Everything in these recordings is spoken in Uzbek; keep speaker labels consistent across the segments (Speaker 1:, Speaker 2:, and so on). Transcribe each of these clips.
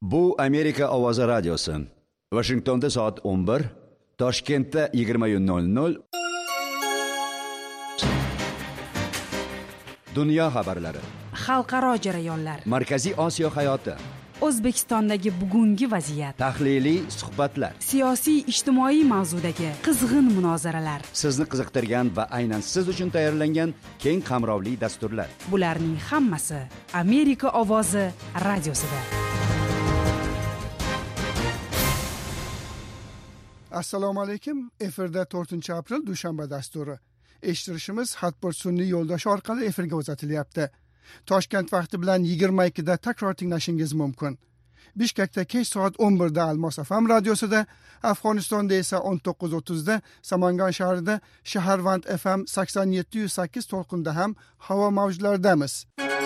Speaker 1: Bu Amerika Ovozi radiosi. Washingtonda soat 11, Toshkentda 20:00. Dunyo xabarlari.
Speaker 2: Xalqaro jarayonlar.
Speaker 1: Markaziy Osiyo hayoti.
Speaker 2: O'zbekistondagi bugungi vaziyat.
Speaker 1: Tahliliy suhbatlar.
Speaker 2: Siyosiy, ijtimoiy mavzudagi qizg'in munozaralar.
Speaker 1: Sizni qiziqtirgan va aynan siz uchun tayyorlangan keng qamrovli dasturlar.
Speaker 2: Bularning hammasi Amerika Ovozi radiosida.
Speaker 3: Assalomu alaykum. Efirda 4-aprel dushanba dasturi. Eshittirishimiz Hatbir sun'iy yo'ldosh orqali efirga uzatilyapti. Toshkent vaqti bilan 22 da takror tinglashingiz mumkin. Bishkekda kech soat 11 da Almos FM radiosida, Afg'onistonda esa 19:30 da Samangan shahrida Shaharvand FM 87.8 to'lqinda ham havo mavjlaridamiz.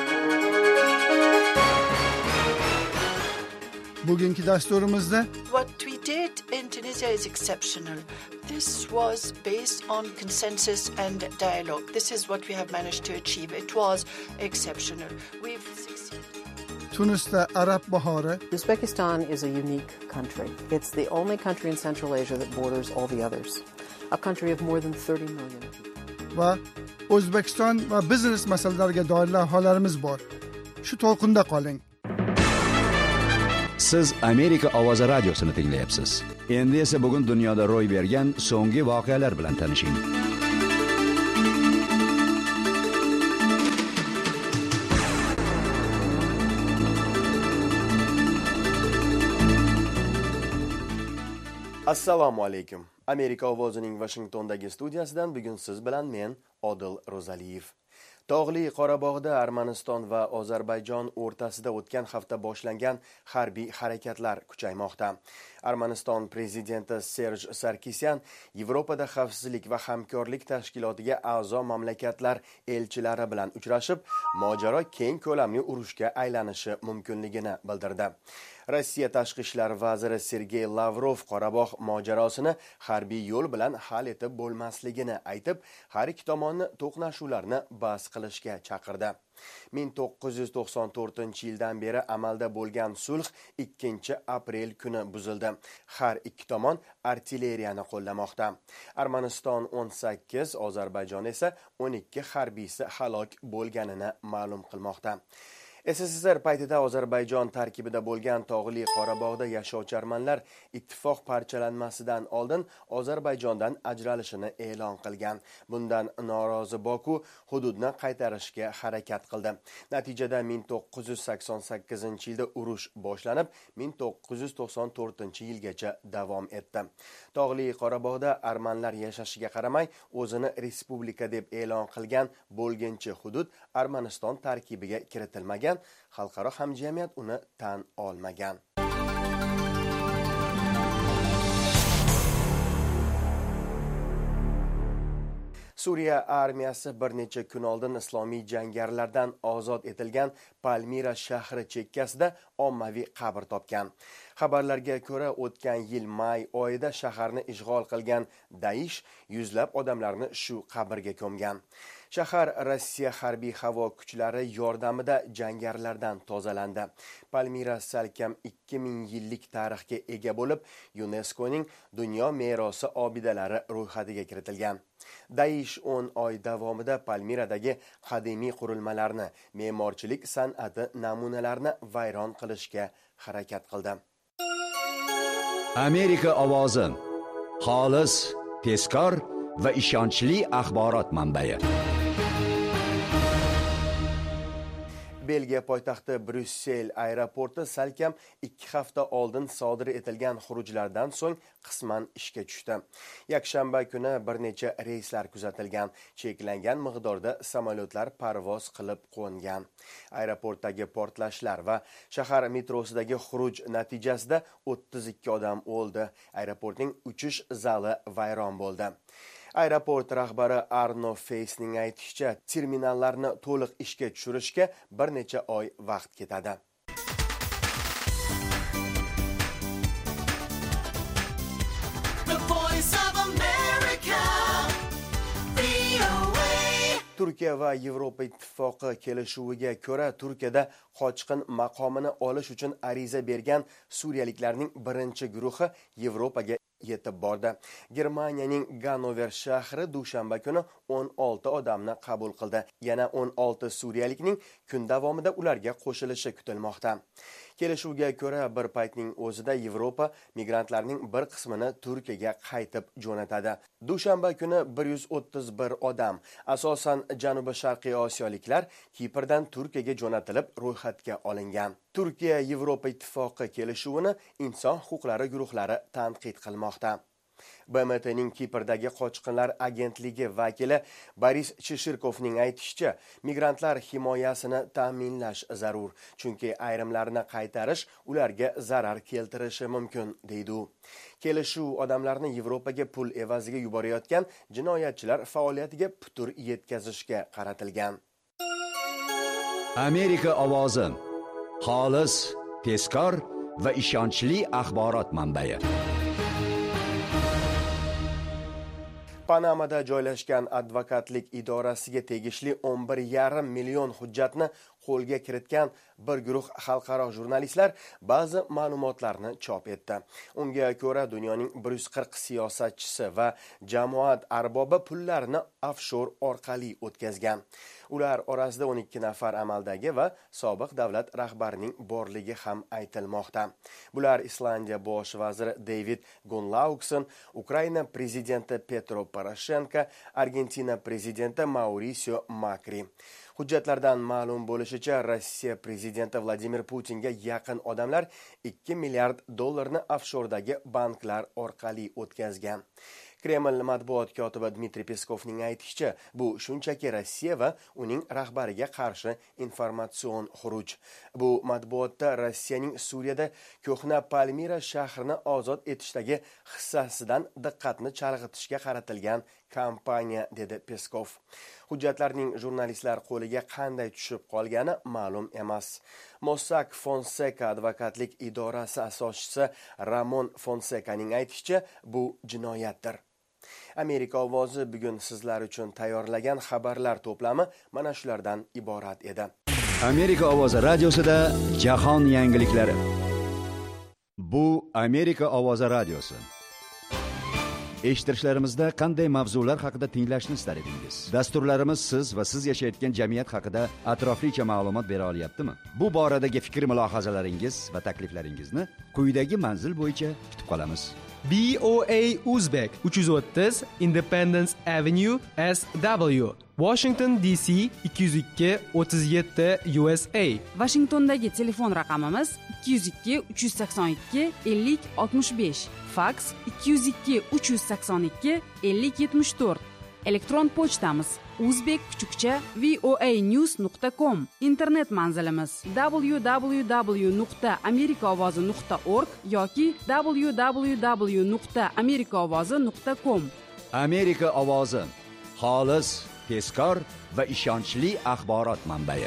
Speaker 3: Bugungi dasturimizda
Speaker 4: What we did in Tunisia is exceptional. This was based on consensus and dialogue. This is what we have managed to achieve. It was exceptional. We've succeeded.
Speaker 3: Tunisda Arab bahori.
Speaker 5: Uzbekistan is a unique country. It's the only country in Central Asia that borders all the others. A country of more than 30 million people.
Speaker 3: Va O'zbekiston va biznes masalalariga doir lavhalarimiz bor. Shu to'lqinda qoling.
Speaker 1: Siz Amerika Ovozi radiosini tinglayapsiz. Endi esa bugun dunyoda ro'y bergan so'nggi voqealar bilan tanishing.
Speaker 6: Assalomu alaykum. Amerika Ovozining Washingtondagi studiyasidan bugun siz bilan men Odil Ro'zaliyev. Tog'li Qorabog'da Armaniston va Ozarbayjon o'rtasida o'tgan hafta boshlangan harbiy harakatlar kuchaymoqda. Armaniston prezidenti Serj Sarkisyan Yevropada xavfsizlik va hamkorlik tashkilotiga a'zo mamlakatlar elchilari bilan uchrashib, mojaro keng ko'lamli urushga aylanishi mumkinligini bildirdi. Rossiya tashqi ishlar vaziri Sergey Lavrov Qorabog' mojarosini harbiy yo'l bilan hal etib bo'lmasligini aytib, har ikki tomonni to'qnashuvlarni bas qilishga chaqirdi. 1994-yildan beri amalda bo'lgan sulh 2-aprel kuni buzildi. Har ikki tomon artilleriyani qo'llamoqda. Armaniston 18, Ozarbayjon esa 12 harbiysi halok bo'lganini ma'lum qilmoqda. SSSR paytida Ozarbayjon tarkibida bo'lgan Tog'li Qorabog'da yashovchi armanlar ittifoq parchalanmasidan oldin Ozarbayjondan ajralishini e'lon qilgan. Bundan norozi Boku hududni qaytarishga harakat qildi. Natijada 1988-yilda urush boshlanib, 1994-yilgacha davom etdi. Tog'li Qorabog'da armanlar yashashiga qaramay, o'zini respublika deb e'lon qilgan bo'lginchi hudud Armaniston tarkibiga kiritilmagan. Xalqaro hamjamiyat uni tan olmagan. Suriya armiyasi bir necha kun oldin islomiy jangarilardan ozod etilgan Palmira shahri chekkasida ommaviy qabr topgan. Xabarlarga ko'ra, o'tgan yil may oyida shaharni ishg'ol qilgan Daesh yuzlab odamlarni shu qabrga ko'mgan. Shahar Rossiya harbiy havo kuchlari yordamida jangarilardan tozalandi. Palmira salkam 2000 yillik tarixga ega bo'lib, UNESCOning dunyo merosi obidalari ro'yxatiga kiritilgan. Daesh 10 oy davomida Palmiradagi qadimiy qurilmalarni, me'morchilik san'ati namunalarini vayron qilishga harakat qildi.
Speaker 1: Amerika Ovozi. Xolis, tezkor va ishonchli axborot manbai.
Speaker 6: Belgiya poytaxti Bryussel aeroporti salkam 2 hafta oldin sodir etilgan xurujlardan so'ng qisman ishga tushdi. Yakshanba kuni bir necha reyslar kuzatilgan, cheklangan miqdorda samolyotlar parvoz qilib qo'ngan. Aeroportdagi portlashlar va shahar metrosidagi xuruj natijasida 32 odam o'ldi. Aeroportning uchish zali vayron bo'ldi. Aeroport rahbari Arno Feysning aytishicha, terminallarni to'liq ishga tushirishga bir necha oy vaqt ketadi. Turkiya va Yevropa ittifoqi kelishuviga ko'ra, Turkiyada qochqin maqomini olish uchun ariza bergan suriyaliklarning birinchi guruhi Yevropaga yetib bordi. Germaniyaning Gannover shahri dushanba kuni 16 odamni qabul qildi. Yana 16 suriyalikning kun davomida ularga qo'shilishi kutilmoqda. Kelishuvga ko'ra bir paytning o'zida Yevropa migrantlarning bir qismini Turkiyaga qaytib jo'natadi. Dushanba kuni 131 odam, asosan janubi-sharqiy osiyoliklar, Kiprdan Turkiyaga jo'natilib ro'yxatga olingan. Turkiya Yevropa ittifoqi kelishuvini inson huquqlari guruhlari tanqid qilmoqda. BMTning Kiprdagi qochqinlar agentligi vakili Boris Chishirkovning aytishicha, migrantlar himoyasini ta'minlash zarur, chunki ayrimlarini qaytarish ularga zarar keltirishi mumkin, deydi u. Kelishuv odamlarni Yevropaga pul evaziga yuborayotgan jinoyatchilar faoliyatiga putur yetkazishga qaratilgan.
Speaker 1: Amerika ovozi xolis, tezkor va ishonchli axborot manbai.
Speaker 6: Panamada joylashgan advokatlik idorasiga tegishli 11,5 million hujjatni qo'lga kiritgan bir guruh xalqaro jurnalistlar ba'zi ma'lumotlarni chop etdi. Unga ko'ra, dunyoning 140 siyosatchisi va jamoat arbobi pullarini offshor orqali o'tkazgan. Ular orasida 12 nafar amaldagi va sobiq davlat rahbarining borligi ham aytilmoqda. Bular Islandiya bosh vaziri David Gunnlaugsson, Ukraina prezidenti Petro Poroshenko, Argentina prezidenti Mauricio Macri. Hujjatlardan ma'lum bo'lishicha, Rossiya prezidenti Vladimir Putinga yaqin odamlar 2 milliard dollarni offshordagi banklar orqali o'tkazgan. Kreml matbuot kotibi Dmitriy Peskovning aytishicha, bu shunchaki Rossiya va uning rahbariga qarshi informatsion xuruj. Bu matbuotda Rossiyaning Suriyada ko'hna Palmira shahrini ozod etishdagi hissasidan diqqatni chalg'itishga qaratilgan kampaniya, dedi Peskov. Hujjatlarning jurnalistlar qo'liga qanday tushib qolgani ma'lum emas. Mossack Fonseca advokatlik idorasi asoschisi Ramon Fonsekaning aytishicha, bu jinoyatdir. Amerika ovozi bugun sizlar uchun tayyorlagan xabarlar to'plami mana shulardan iborat edi.
Speaker 1: Amerika ovozi radiosida jahon yangiliklari. Bu Amerika ovozi radiosi. Eshittirishlarimizda qanday mavzular haqida tinglashni istar edingiz? Dasturlarimiz siz va siz yashayotgan jamiyat haqida atroflicha ma'lumot bera olyaptimi? Bu boradagi fikr-mulohazalaringiz va takliflaringizni quyidagi manzil bo'yicha kutib qolamiz.
Speaker 7: BOA Uzbek 330 Independence Avenue SW, Washington DC 202-37 USA.
Speaker 2: Washingtondagi telefon raqamimiz 202-382-50-65, faks 202-382-50-74. Elektron pochtamiz uzbek_voanews.com. Internet manzilimiz www.amerikaovozi.org yoki www.amerikaovozi.com.
Speaker 1: Amerika ovozi xolis, tezkor va ishonchli axborot manbai.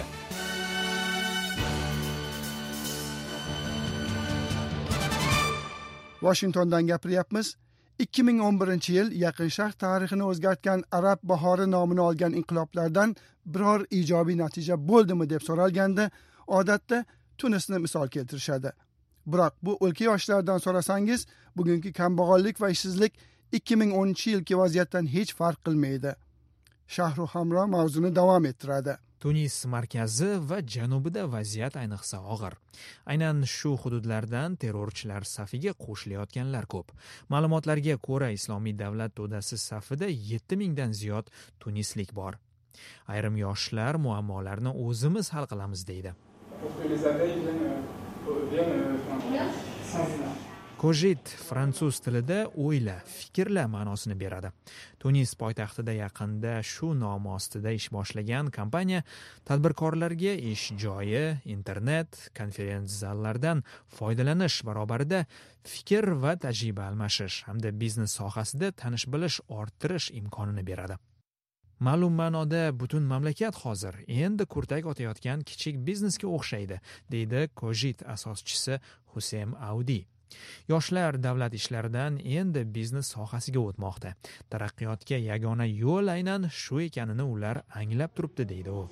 Speaker 3: Washingtondan gapiryapmiz. 2011-yil Yaqin Sharq tarixini o'zgartgan Arab bahori nomini olgan inqiloblardan biror ijobiy natija bo'ldimi deb so'ralganda, odatda Tunisni misol keltirishadi. Biroq bu o'lka yoshlaridan so'rasangiz, bugungi kambag'allik va ishsizlik 2010-yilgi vaziyatdan hech farq qilmaydi. Shahru Hamro mavzuni davom ettiradi.
Speaker 8: Tunis markazi va janubida vaziyat ayniqsa og'ir. Aynan shu hududlardan terrorchilar safiga qo'shilayotganlar ko'p. Ma'lumotlarga ko'ra, Islomiy davlat to'dasi safida 7,000 dan ziyod tunislik bor. Ayrim yoshlar muammolarni o'zimiz hal qilamiz deydi. Kojit fransuz tilida o'yla, fikrla ma'nosini beradi. Tunis poytaxtida yaqinda shu nom ostida ish boshlagan kompaniya tadbirkorlarga ish joyi, internet, konferens zallardan foydalanish barobarida fikr va tajriba almashish hamda biznes sohasida tanish-bilish orttirish imkonini beradi. Ma'lum ma'noda butun mamlakat hozir endi kurtak otayotgan kichik biznesga o'xshaydi, deydi Kojit asoschisi Hussein Audi. Yoshlar davlat ishlaridan endi biznes sohasiga o'tmoqda. Taraqqiyotga yagona yo'l aynan shu ekanini ular anglab turibdi, deydi u.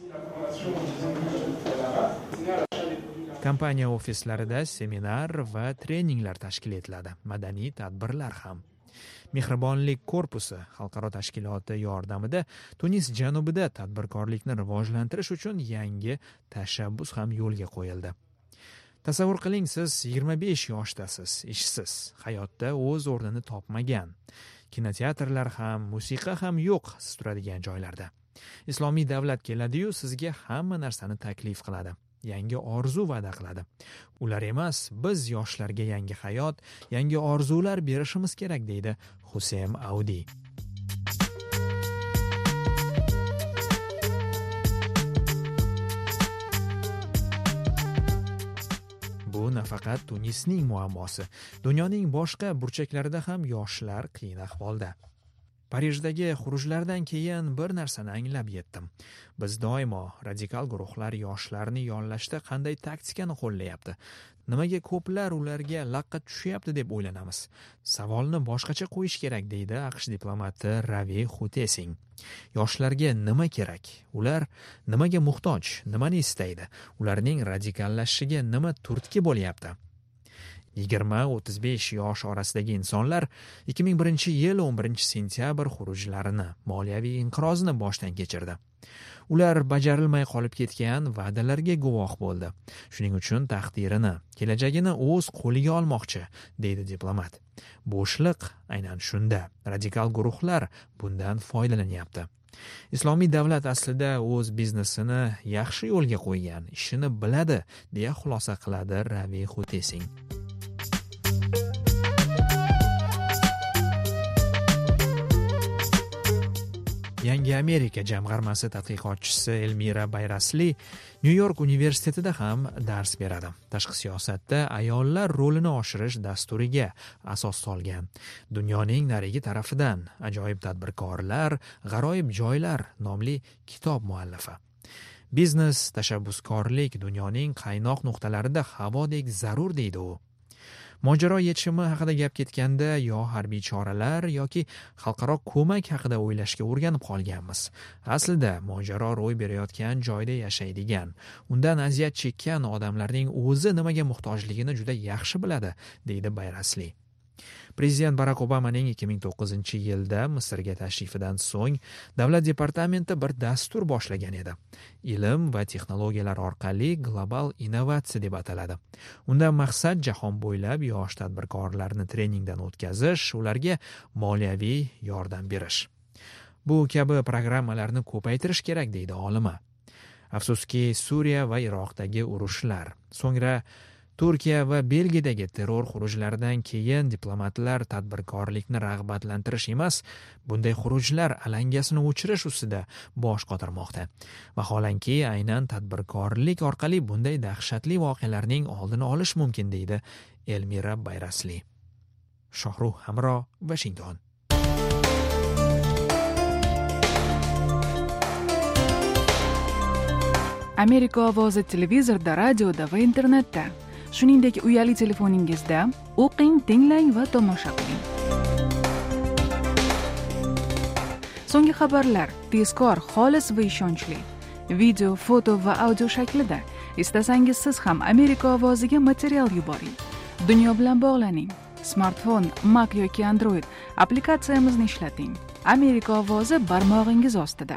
Speaker 8: Kompaniya ofislarida seminar va treninglar tashkil etiladi, madaniy tadbirlar ham. Mehribonlik korpusi xalqaro tashkiloti yordamida Tunis janubida tadbirkorlikni rivojlantirish uchun yangi tashabbus ham yo'lga qo'yildi. Tasavvur qiling, siz 25 yoshdasiz, ishsiz, hayotda o'z o'rnini topmagan. Kinoteatrlar ham, musiqa ham yo'q siz turadigan joylarda. Islomiy davlat keladi-yu, sizga hamma narsani taklif qiladi. Yangi orzu va'da qiladi. Ular emas, biz yoshlarga yangi hayot, yangi orzular berishimiz kerak, deydi Hussein Audi. Bu nafaqat Tunisning muammosi. Dunyoning boshqa burchaklarida ham yoshlar qiyin ahvolda. Parijdagi xurujlardan keyin bir narsani anglab yetdim. Biz doimo radikal guruhlar yoshlarni yollashda qanday taktikani qo'llayapti, nimaga ko'plar ularga laqqa tushyapti deb o'ylanamiz. Savolni boshqacha qo'yish kerak, deydi AQSh diplomati Ravi Hutesing. Yoshlarga nima kerak? Ular nimaga muhtoj? Nimani istaydi? Ularning radikallashishiga nima turtki bo'lyapti? 20-35 yosh orasidagi insonlar 2001-yil 11-sentyabr xurujlarini, moliyaviy inqirozini boshdan kechirdi. Ular bajarilmay qolib ketgan va'dalarga guvoh bo'ldi. Shuning uchun taqdirini, kelajagini o'z qo'liga olmoqchi, deydi diplomat. Bo'shliq aynan shunda. Radikal guruhlar bundan foydalanyapti. Islomiy davlat aslida o'z biznesini yaxshi yo'lga qo'ygan, ishini biladi, deya xulosa qiladi Ravi Hutesing. Yangi Amerika jamg'armasi tadqiqotchisi Elmira Bayrasli New York universitetida ham dars beradi. Tashqi siyosatda ayollar rolini oshirish dasturiga asos solgan. Dunyoning narigi tarafidan ajoyib tadbirkorlar, g'aroyib joylar nomli kitob muallifi. Biznes, tashabbuskorlik dunyoning qaynoq nuqtalarida havodek zarur, deydi u. Mojaro yechimi haqida gap ketganda yo harbiy choralar yoki xalqaro ko'mak haqida o'ylashga o'rganib qolganmiz. Aslida mojaro ro'y berayotgan joyda yashaydigan, undan aziyat chekkan odamlarning o'zi nimaga muhtojligini juda yaxshi biladi, deydi Bayrasli. Prezident Barack Obamaning 2009-yilda Misrga tashrifidan so'ng davlat departamenti bir dastur boshlagan edi. Ilm va texnologiyalar orqali global innovatsiya deb ataladi. Undan maqsad jahon bo'ylab yosh tadbirkorlarni treningdan o'tkazish, ularga moliyaviy yordam berish. Bu kabi programmalarni ko'paytirish kerak, deydi olima. Afsuski, Suriya va Iroqdagi urushlar, so'ngra Turkiya va Belgiyadagi terror xurujlaridan keyin diplomatlar tadbirkorlikni rag'batlantirish emas, bunday xurujlar alangasini o'chirish ustida bosh qotirmoqda. Vaholanki, aynan tadbirkorlik orqali bunday dahshatli voqealarning oldini olish mumkin, deydi Elmira Bayrasli. Shohruh Hamro, Washington.
Speaker 2: Amerika ovozi televizorda, radioda va internetda. Shuningdek, uyali telefoningizda o'qing, tinglang va tomosha qiling. So'nggi xabarlar tezkor, xolis va ishonchli. Video, foto va audio shaklida. Istasangiz siz ham Amerika ovoziga material yuboring. Dunyo bilan bog'laning. Smartfon, Mac yoki Android applikatsiyamizni ishlating. Amerika ovozi barmog'ingiz ostida.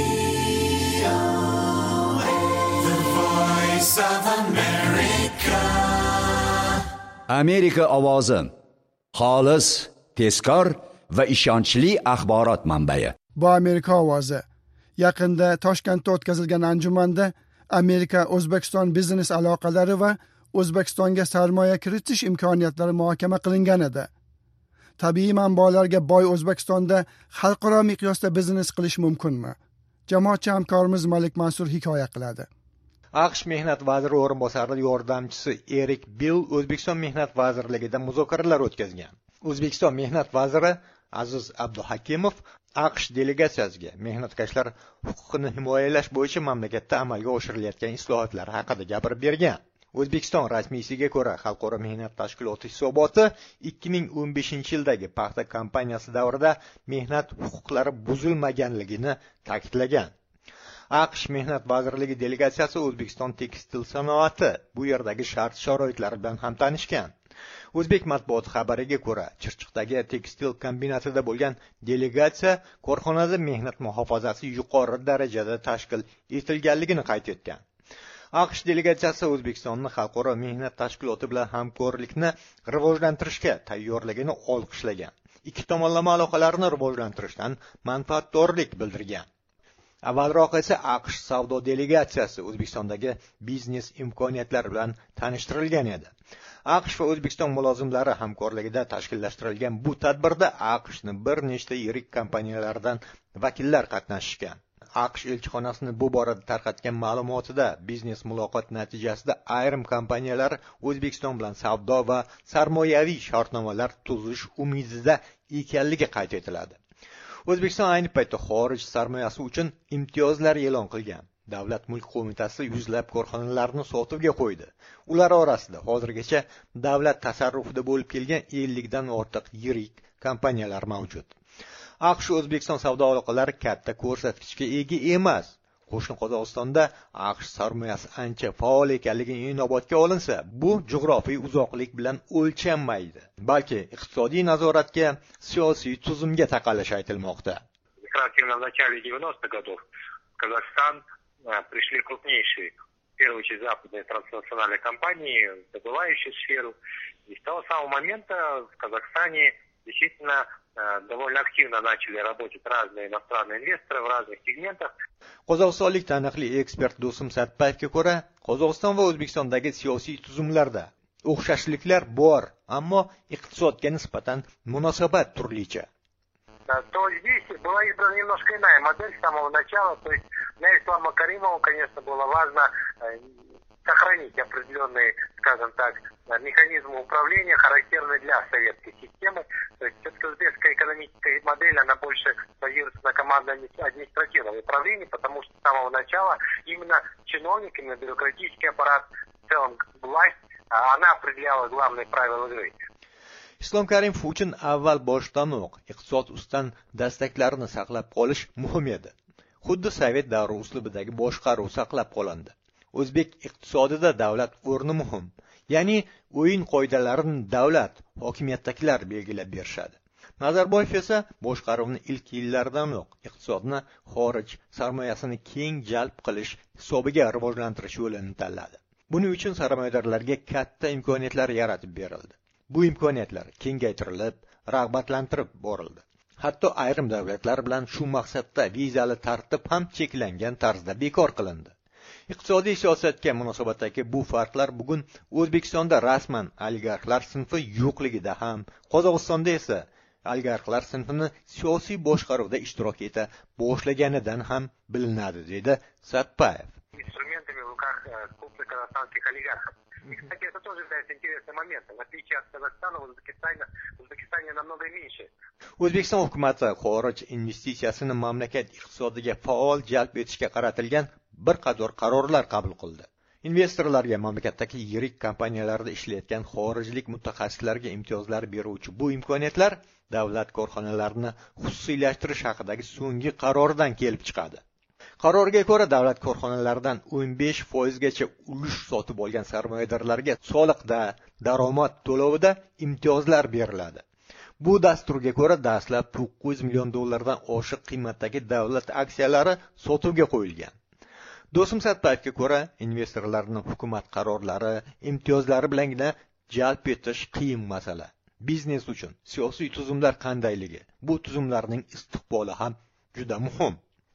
Speaker 1: Amerika ovozi. Xolis, tezkor va ishonchli axborot manbai.
Speaker 3: Bu Amerika ovozi. Yaqinda Toshkentda o'tkazilgan anjumanda Amerika O'zbekiston biznes aloqalari va O'zbekistonga sarmoya kiritish imkoniyatlari muhokama qilingan edi. Tabiiy manbalarga boy O'zbekistonda xalqaro miqyosda biznes qilish mumkinmi? Jamoatchi hamkorimiz Malik Mansur hikoya qiladi.
Speaker 9: AQSh mehnat vaziri o'rinbosari yordamchisi Erik Bill O'zbekiston mehnat vazirligida muzokaralar o'tkazgan. O'zbekiston mehnat vaziri Aziz Abduhakimov AQSh delegatsiyasiga mehnatkashlar huquqini himoyalash bo'yicha mamlakatda amalga oshirilayotgan islohotlar haqida gapirib bergan. O'zbekiston rasmiysiga ko'ra, Xalqaro mehnat tashkiloti hisoboti 2015-yildagi paxta kampaniyasi davrida mehnat huquqlari buzilmaganligini ta'kidlagan. AQSh mehnat vazirligi delegatsiyasi O'zbekiston tekstil sanoati bu yerdagi shart-sharoitlar bilan ham tanishgan. O'zbek matbuoti xabariga ko'ra, Chirchiqdagi tekstil kombinatida bo'lgan delegatsiya korxonada mehnat muhofazasi yuqori darajada tashkil etilganligini qayd etgan. AQSh delegatsiyasi O'zbekistonni xalqaro mehnat tashkiloti bilan hamkorlikni rivojlantirishga tayyorligini olqishlagan. Ikki tomonlama aloqalarni rivojlantirishdan manfaatdorlik bildirgan. Avvalroq esa AQSh savdo delegatsiyasi O'zbekistondagi biznes imkoniyatlari bilan tanishtirilgan edi. AQSh va O'zbekiston mulozimlari hamkorligida tashkillashtirilgan bu tadbirda AQShning bir nechta yirik kompaniyalaridan vakillar qatnashgan. AQSh elchixonasining bu borada tarqatgan ma'lumotida biznes muloqot natijasida ayrim kompaniyalar O'zbekiston bilan savdo va sarmoyaviy shartnomalar tuzish umidida ekanligi qayd etiladi. O'zbekiston ayni paytda xorij sarmoyasi uchun imtiyozlar e'lon qilgan. Davlat mulk qo'mitasi yuzlab korxonalarni sotuvga qo'ydi. Ular orasida hozirgacha davlat tasarrufida bo'lib kelgan 50 dan ortiq yirik kompaniyalar mavjud. AQSh O'zbekiston savdo aloqalari katta ko'rsatkichga ega emas. Qo'shni Qozog'istonda AQSh sarmoyasi ancha faol ekanligi inobatga olinsa, bu jug'rofiy uzoqlik bilan o'lchanmaydi, balki iqtisodiy nazoratga, siyosiy tuzumga taqalishi aytilmoqda.
Speaker 10: В начале 90-х годов в Казахстан пришли крупнейшие, в первую очередь западные транснациональные компании, добывающие сферу. И с того самого момента в Казахстане действительно довольно активно начали работать разные иностранные инвесторы в разных сегментах.
Speaker 9: Qozog'istonlik taniqli ekspert Do'stim Satpayevga ko'ra, Qozog'iston va O'zbekistondagi siyosiy tuzumlarda o'xshashliklar bor, ammo iqtisodga nisbatan munosabat turlicha.
Speaker 10: То здесь была избрана немножко иная модель с самого начала. То есть для Ислама Каримова, конечно, было важно сохранить определенные, скажем так, механизмы управления, характерные для советской системы. То есть все-таки узбекская экономическая модель, она больше базируется на командно-административном управлении, потому что с самого начала именно чиновниками, бюрократический аппарат, в целом власть, она определяла главные правила игры.
Speaker 9: Islom Karimov uchun avval boshdanoq iqtisod ustidan dastaklarini saqlab qolish muhim edi. Xuddi sovet davri uslubidagi boshqaruv saqlab qolindi. O'zbek iqtisodida davlat o'rni muhim. Ya'ni o'yin qoidalarini davlat, hokimiyatdagilar belgilab berishadi. Nazarboyev esa boshqaruvni ilk yillardanoq iqtisodni xorij sarmoyasini keng jalb qilish hisobiga rivojlantirish yo'lini tanladi. Buning uchun sarmoyadorlarga katta imkoniyatlar yaratib berildi. Bu imkoniyatlar kengaytirilib, rag'batlantirib borildi. Hatto ayrim davlatlar bilan shu maqsadda vizali tartib ham cheklangan tarzda bekor qilindi. Iqtisodiy siyosatga munosabatdagi bu farqlar bugun O'zbekistonda rasman oligarxlar sinfi yo'qligida ham, Qozog'istonda esa oligarxlar sinfini siyosiy boshqaruvda ishtirok eta boshlaganidan ham bilinadi, dedi Satpayev.
Speaker 10: Инструментами в руках крупных казахстанских олигархов. И, кстати, это тоже является интересным моментом. В отличие от Казахстана, в Узбекистане намного меньше.
Speaker 9: O'zbekiston hukumati xorij investitsiyasini mamlakat iqtisodiga faol jalb etishga qaratilgan bir qator qarorlar qabul qildi. Investorlarga mamlakatdagi yirik kompaniyalarda ishlayotgan xorijlik mutaxassislarga imtiyozlar beruvchi bu imkoniyatlar davlat korxonalarini xususiylashtirish haqidagi so'nggi qarordan kelib chiqadi. Qarorga ko'ra davlat korxonalaridan 15% gacha ulush sotib olgan sarmoyadorlarga soliqda, daromad to'lovida imtiyozlar beriladi. Bu dasturga ko'ra dastlab $900 million oshiq qiymatdagi davlat aksiyalari sotuvga qo'yilgan. Do'stim Satpayevga ko'ra, investorlarning hukumat qarorlari, imtiyozlari bilangina jalb etish qiyin masala. Biznes uchun siyosiy tuzumlar qandayligi, bu tuzumlarning istiqboli ham juda muhim.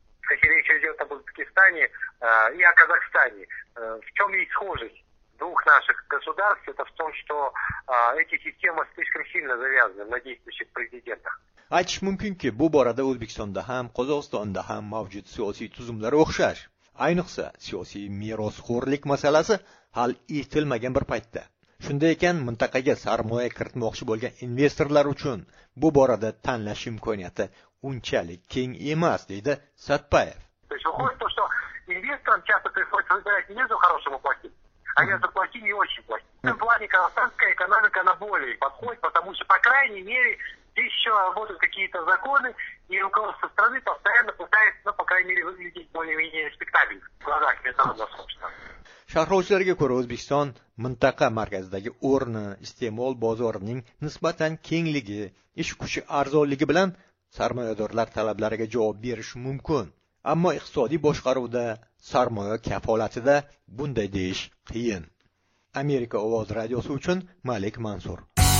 Speaker 10: Об Узбекистане и о Казахстане. В чем есть схожесть двух наших государств? Это в том, что эти системы слишком сильно завязаны на действующих президентах.
Speaker 9: Aytish mumkinki, bu borada O'zbekistonda ham, Qozog'istonda ham mavjud siyosiy tuzumlar o'xshash. Ayniqsa, siyosiy merosxo'rlik masalasi hal etilmagan bir paytda. Shunday ekan, mintaqaga sarmoya kiritmoqchi bo'lgan investorlar uchun bu borada tanlash imkoniyati unchalik keng emas, deydi Satpayev.
Speaker 10: То есть выходит то, что инвесторам часто приходится выбирать не между хорошим и плохим, Они заплатили и очень плохие. В этом плане казахстанская экономика, она более подходит, потому что, по крайней мере, здесь еще работают какие-то законы, и руководство страны постоянно пытается, ну, по крайней мере, выглядеть более-менее респектабельно в глазах международного сообщества.
Speaker 9: Sharhlovchilarga ko'ra O'zbekiston mintaqa markazidagi o'rni, iste'mol bozorining nisbatan kengligi, ish kuchi arzonligi bilan sarmoyadorlar talablariga javob berishi mumkin. Ammo iqtisodiy boshqaruvda, sarmoya kafolatida bunday deyish qiyin. Amerika ovozi radiosi uchun Malik Mansur.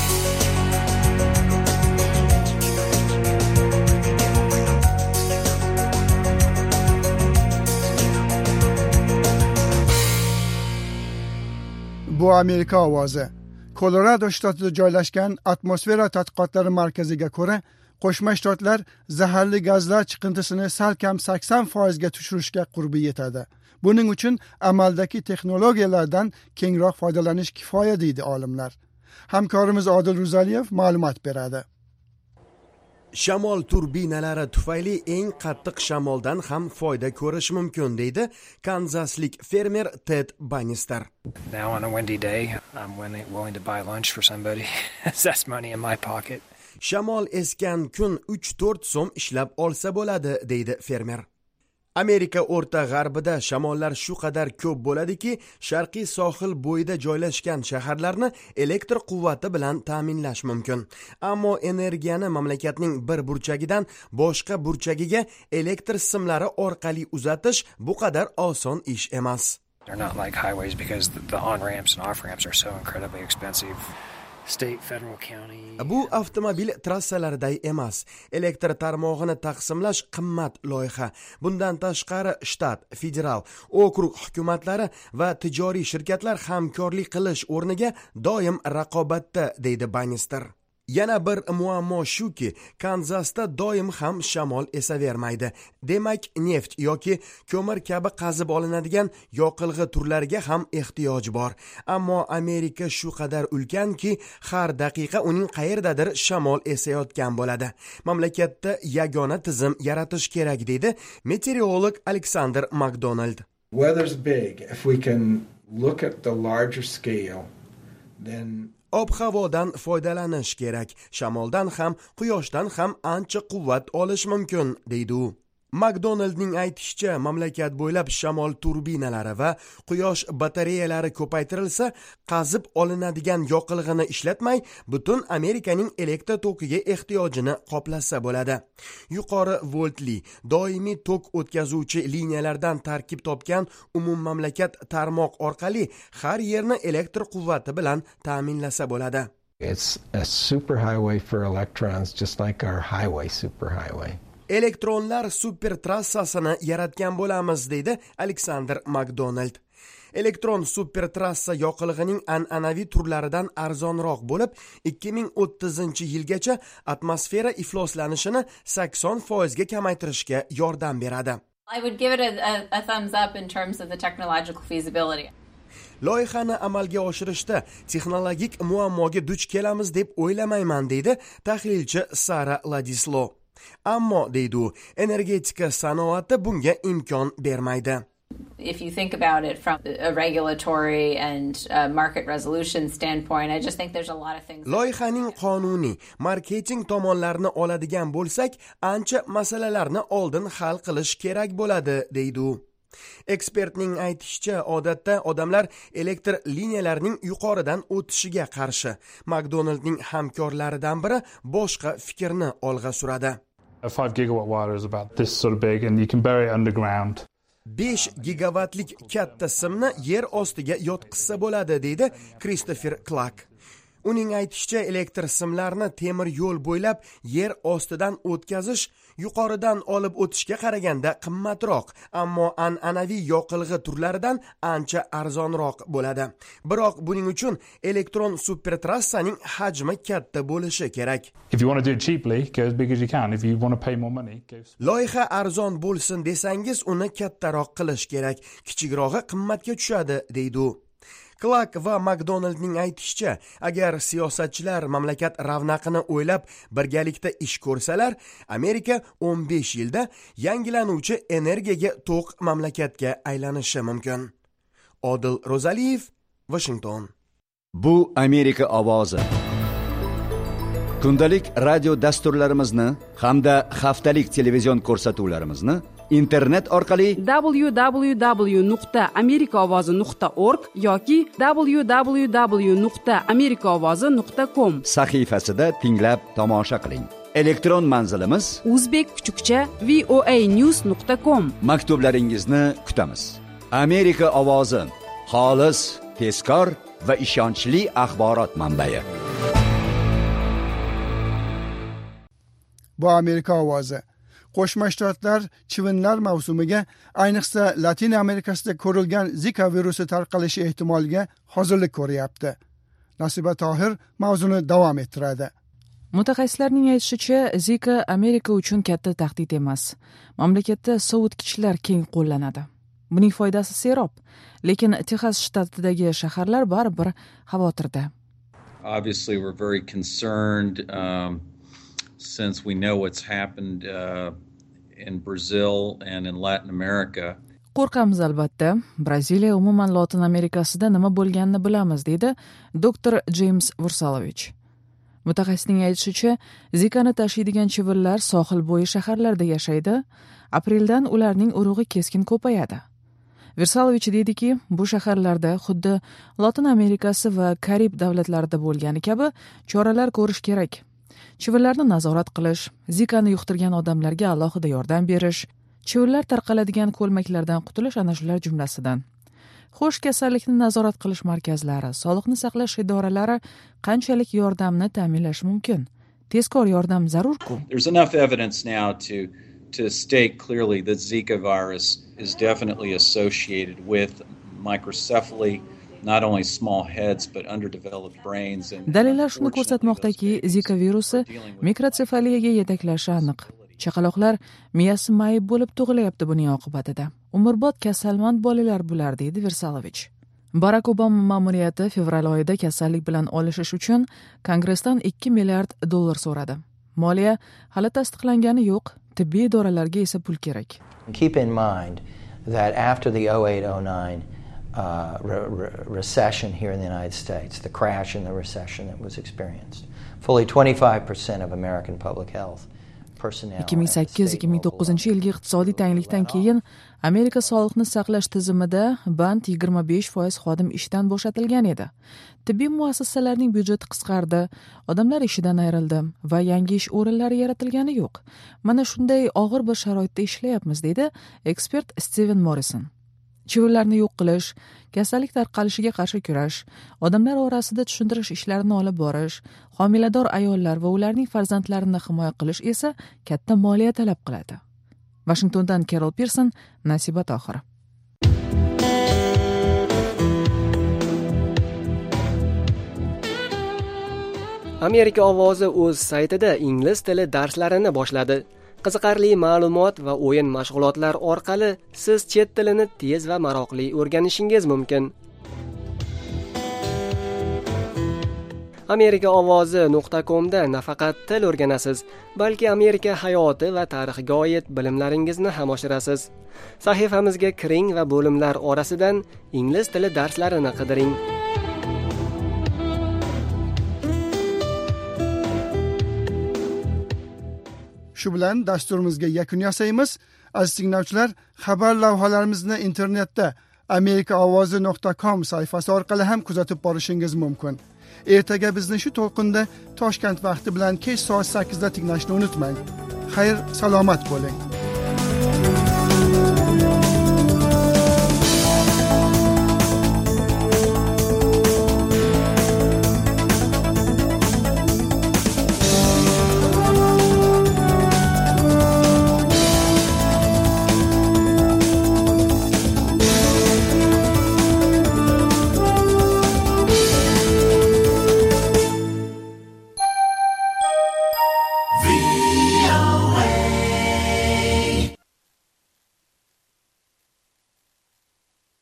Speaker 3: Bu Amerika ovozi. Kolorado shtatida joylashgan atmosfera tadqiqotlari markaziga ko'ra, Qo'shma Shtatlar zaharli gazlar chiqindisini salkam 80% ga tushirishga qurbi yetadi. Buning uchun amaldagi texnologiyalardan kengroq foydalanish kifoya deydi olimlar. Hamkorimiz Odil Ruzaliyev ma'lumot beradi.
Speaker 6: Shamol turbinalari tufayli eng qattiq shamoldan ham foyda ko'rish mumkin deydi Kanzaslik fermer Ted Bannister.
Speaker 11: Now on a windy day, I'm willing to buy lunch for somebody. That's money in my pocket.
Speaker 6: Shamol esgan kun 3-4 so'm ishlab olsa bo'ladi deydi fermer. Amerika o'rta g'arbida shamollar shu qadar ko'p bo'ladiki, sharqiy sohil bo'yida joylashgan shaharlarni elektr quvvati bilan ta'minlash mumkin. Ammo energiyani mamlakatning bir burchagidan boshqa burchagiga elektr simlari orqali uzatish bu qadar oson ish emas.
Speaker 11: They're not like highways because the on-ramps and off-ramps are so incredibly expensive. State, federal, county.
Speaker 6: Bu avtomobil trassalariday emas. Elektr tarmog'ini taqsimlash qimmat loyiha. Bundan tashqari shtat, federal, okrug hukumatlari va tijoriy shirkatlar hamkorlik qilish o'rniga doim raqobatda, deydi Bannister. Yana bir muammo shuki, Kanzasda doim ham shamol esavermaydi. Demak, neft yoki ko'mir kabi qazib olinadigan yoqilg'i turlariga ham ehtiyoj bor. Ammo Amerika shu qadar ulkanki, har daqiqa uning qayerdadir shamol esayotgan bo'ladi. Mamlakatda yagona tizim yaratish kerak, deydi meteorolog Alexander McDonald.
Speaker 12: Weather's big. If we can look at the larger scale, then
Speaker 6: ob-havodan foydalanish kerak. Shamoldan ham, quyoshdan ham ancha quvvat olish mumkin, deydi u. McDonaldning aytishicha, mamlakat bo'ylab shamol turbinalari va quyosh batareyalari ko'paytirilsa, qazib olinadigan yoqilg'ini ishlatmay, butun Amerikaning elektr tokiga ehtiyojini qoplasa bo'ladi. Yuqori voltli, doimiy tok o'tkazuvchi liniyalardan tarkib topgan umummamlakat tarmoq orqali har yerni elektr quvvati bilan ta'minlasa bo'ladi.
Speaker 12: It's a superhighway for electrons, just like our highway superhighway.
Speaker 6: Elektronlar super trassasini yaratgan bo'lamiz, deydi Alexander McDonald. Elektron super trassa yoqilg'ining an'anaviy turlaridan arzonroq bo'lib, 2030-yilgacha atmosfera ifloslanishini 80% ga kamaytirishga yordam beradi.
Speaker 13: I would give it a thumbs up in terms of the technological feasibility.
Speaker 6: Loyihani amalga oshirishda texnologik muammoga duch kelamiz deb o'ylamayman, deydi tahlilchi Sara Ladislo. Ammo, deydi u, energetika sanoati bunga imkon bermaydi.
Speaker 13: If you think about it from a regulatory and market resolution standpoint, I just think there's a lot of things.
Speaker 6: Loyihaning qonuniy, marketing tomonlarini oladigan bo'lsak, ancha masalalarni oldin hal qilish kerak bo'ladi, deydi u. Ekspertning aytishicha, odatda odamlar elektr liniyalarining yuqoridan o'tishiga qarshi. McDonaldning hamkorlaridan biri boshqa fikrni olg'a suradi.
Speaker 14: A 5 gigawatt wire is about this sort of big and you can bury it underground.
Speaker 6: 5 gigavatlik katta simni yer ostiga yotqizsa bo'ladi, deydi Christopher Clark. Uning aytishicha, elektr simlarni temir yo'l bo'ylab yer ostidan o'tkazish yuqoridan olib o'tishga qaraganda qimmatroq, ammo an'anaviy yoqilg'i turlaridan ancha arzonroq bo'ladi. Biroq buning uchun elektron supertrassaning hajmi katta bo'lishi kerak.
Speaker 14: If you want to do it cheaply, go as big as you can. If you want to pay more money, go.
Speaker 6: Loyiha arzon bo'lsin desangiz, uni kattaroq qilish kerak. Kichikrog'i qimmatga tushadi, deydi u. Clark va McDonaldning aytishicha, agar siyosatchilar mamlakat ravnaqini o'ylab birgalikda ish ko'rsalar, Amerika 15 yilda yangilanuvchi energiyaga to'q mamlakatga aylanishi mumkin. Odil Rozaliyev, Washington.
Speaker 1: Bu Amerika ovozi. Kundalik radio dasturlarimizni hamda haftalik televizion ko'rsatuvlarimizni internet orqali
Speaker 15: www.amerikaovozi.org yoki www.amerikaovozi.com
Speaker 1: sahifasida tinglab tomosha qiling. Elektron manzilimiz
Speaker 15: uzbek_voanews.com.
Speaker 1: Maktublaringizni kutamiz. Amerika ovozi, xolis, tezkor va ishonchli axborot manbai.
Speaker 3: Bu Amerika ovozi. Qo'shma Shtatlar chivinlar mavsumiga, ayniqsa Latin Amerikasida ko'rilgan Zika virusi tarqalishi ehtimoliga hozirlik ko'ryapti. Nasiba Tohir mavzuni davom ettiradi.
Speaker 2: Mutaxassislarning aytishicha, Zika Amerika uchun katta tahdid emas. Mamlakatda sovutgichlar keng qo'llanadi. Buning foydasi serob, lekin Texas shtatidagi shaharlar baribir xavotirda.
Speaker 16: Obviously we're very concerned since we know what's happened in Brazil and in Latin America.
Speaker 2: Qo'rqamiz albatta. Braziliya umuman Latin Amerikasida nima bo'lganini bilamiz, deydi doktor James Vursalovich. Mutaxassisning aytishicha, Zikani tashiydigan chivinlar sohil bo'yi shaharlarda yashaydi. Apreldan ularning urug'i keskin ko'payadi. Vursalovich deydiki, bu shaharlarda xuddi Latin Amerikasi va Karib davlatlarida bo'lgani kabi choralar ko'rish kerak. Chivinlarni nazorat qilish, Zikani yuqtirgan odamlarga alohida yordam berish, chivinlar tarqaladigan ko'lmaklardan qutulish ana shular jumlasidan. Xo'sh, kasallikni nazorat qilish markazlari, sog'liqni saqlash idoralari qanchalik yordamni ta'minlashi mumkin? Tezkor yordam zarur-ku.
Speaker 16: There's enough evidence now to state clearly that Zika virus is definitely associated with microcephaly, not only small heads but underdeveloped brains.
Speaker 2: Dalillar shuni ko'rsatmoqdaki, Zika virusi mikrosefaliyaga yetaklashi aniq. Chaqaloqlar miyasi mayib bo'lib tug'ilyapti buning oqibatida. Umrbod kasalmand bolalar bular, deydi Vursalovich. Barack Obama ma'muriyati fevral oyida kasallik bilan olishish uchun Kongressdan $2 milliard so'radi. Moliya hali tasdiqlangani yo'q, tibbiy idoralarga esa pul kerak.
Speaker 17: Keep in mind that after the 2008-09 recession here in the United States, the crash and the recession that was experienced, fully 25% of American public health
Speaker 2: 2008-2009 yilgi iqtisodiy tanglikdan keyin Amerika sog'liqni saqlash tizimida band 25% xodim ishdan bo'shatilgan edi. Tibbiy muassasalarning byudjeti qisqardi, odamlar ishidan ayrildi va yangi ish o'rinlari yaratilgani yo'q. Mana shunday og'ir bir sharoitda ishlayapmiz, deydi ekspert Steven Morrison. Chivinlarni yo'q qilish, kasallik tarqalishiga qarshi kurash, odamlar orasida tushuntirish ishlarini olib borish, homilador ayollar va ularning farzandlarini himoya qilish esa katta moliya talab qiladi. Washingtondan Carol Pearson, Nasiba Tohir.
Speaker 18: Amerika ovozi o'z saytida ingliz tili darslarini boshladi. Qiziqarli ma'lumot va o'yin mashg'ulotlar orqali siz chet tilini tez va maroqli o'rganishingiz mumkin. amerikaovozi.com da nafaqat til o'rganasiz, balki Amerika hayoti va tarixiga oid bilimlaringizni ham oshirasiz. Sahifamizga kiring va bo'limlar orasidan ingliz tili darslarini qidiring.
Speaker 3: Shu bilan dasturimizga yakun yasaymiz. Aziz tinglovchilar, xabar lavhalarimizni internetda amerikaovozi.com sayfasi orqali ham kuzatib borishingiz mumkin. Ertaga bizni shu to'lqinda Toshkent vaqti bilan kech soat 8 da tinglashni unutmang. Xayr, salomat bo'ling.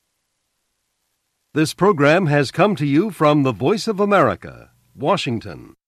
Speaker 19: This program has come to you from the Voice of America, Washington.